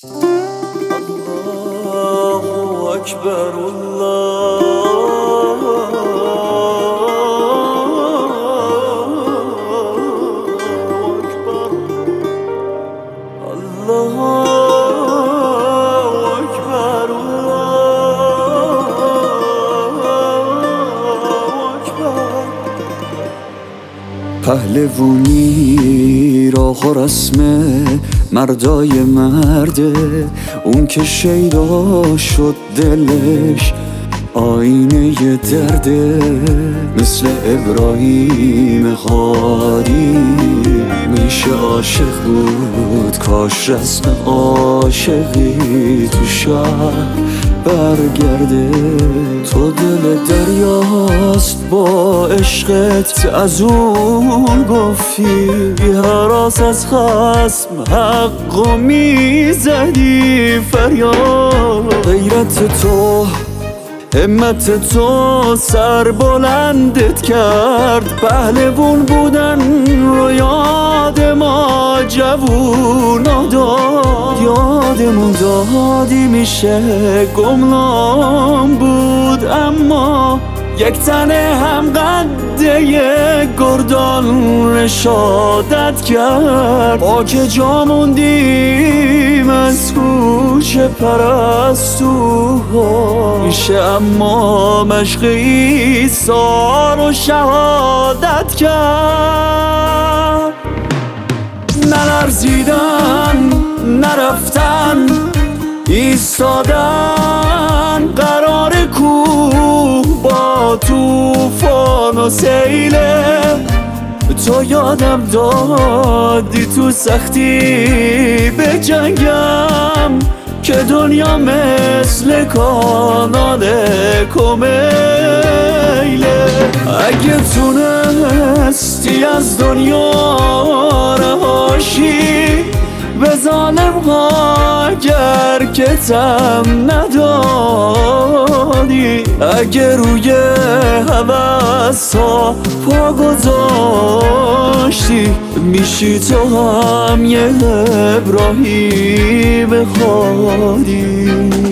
الله اکبر الله اکبر الله اکبر الله اکبر. پهلوانی راه و رسمه مردای مرده، اون که شیدا شد دلش آینه درده. مثل ابراهیم غاری میشه عاشق بود، کاش رسم عاشقی تو شهر برگرده. تو دل دریاست با عشقت، از اون گفتی هراس از خصم حقو میزدی فریاد. غیرت تو همت تو سر بلندت کرد، پهلوون بودن رو یاد ما جوونا داد. یادمون دادی میشه گمنام بود، اما یک تنه هم قده گردان رشادت کرد. با که جا موندیم از کوچه پرستوها میشه، اما مشق عیسی رو شهادت کرد. نلرزیدن نرفتن ایستادن، قرار کوه با طوفان و سیله. تو یادم دادی تو سختی به جنگم، که دنیا مثل کانال کمیله. اگه تونستی از دنیا رهاشی، به ظالم ها گر که تم ندادی. اگه روی هوس ها پا گذاشتی، میشی تو هم یه ابراهیم خادی.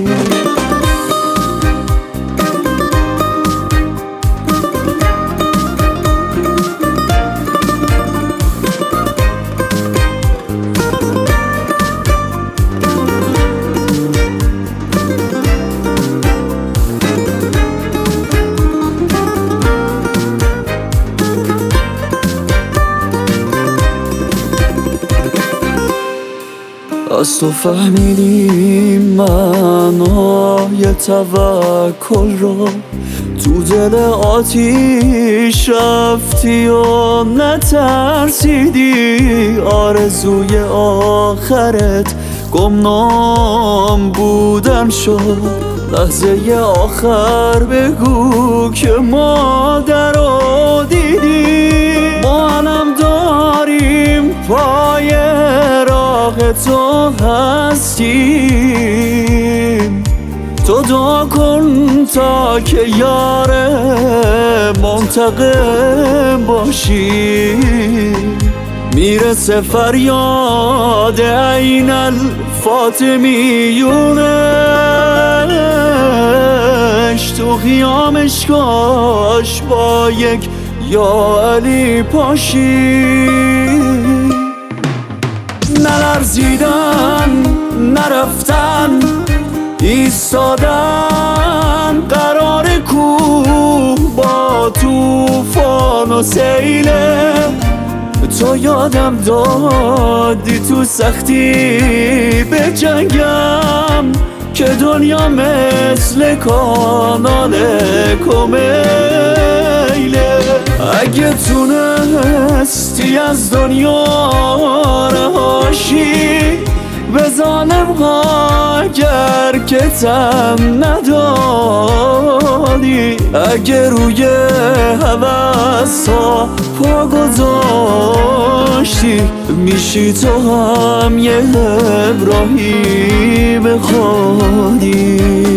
از تو فهمیدیم معنای توکل رو، تو دل آتیش رفتی و نترسیدی. آرزوی آخرت گمنام بودن شد، لحظه آخر بگو که مادر رو دیدی. ما هم داریم پای راه تو هستیم، تو دعا کن تا که یار منتقم باشی. میرسه فریاد عین الفاطمیونش، تو خیامش کاش با یک یا علی پاشی. نلرزیدن نرفتن ایستادن، قرار کوه با طوفان و سیله. تو یادم دادی تو سختی به جنگم، که دنیا مثل کانال کمیله. اگه تونستی از دنیا رهاشی، به ظالم ها گر که تم ندادی. اگه روی هوس ها پا گذاشتی، میشی تو هم یه ابراهیم خادی.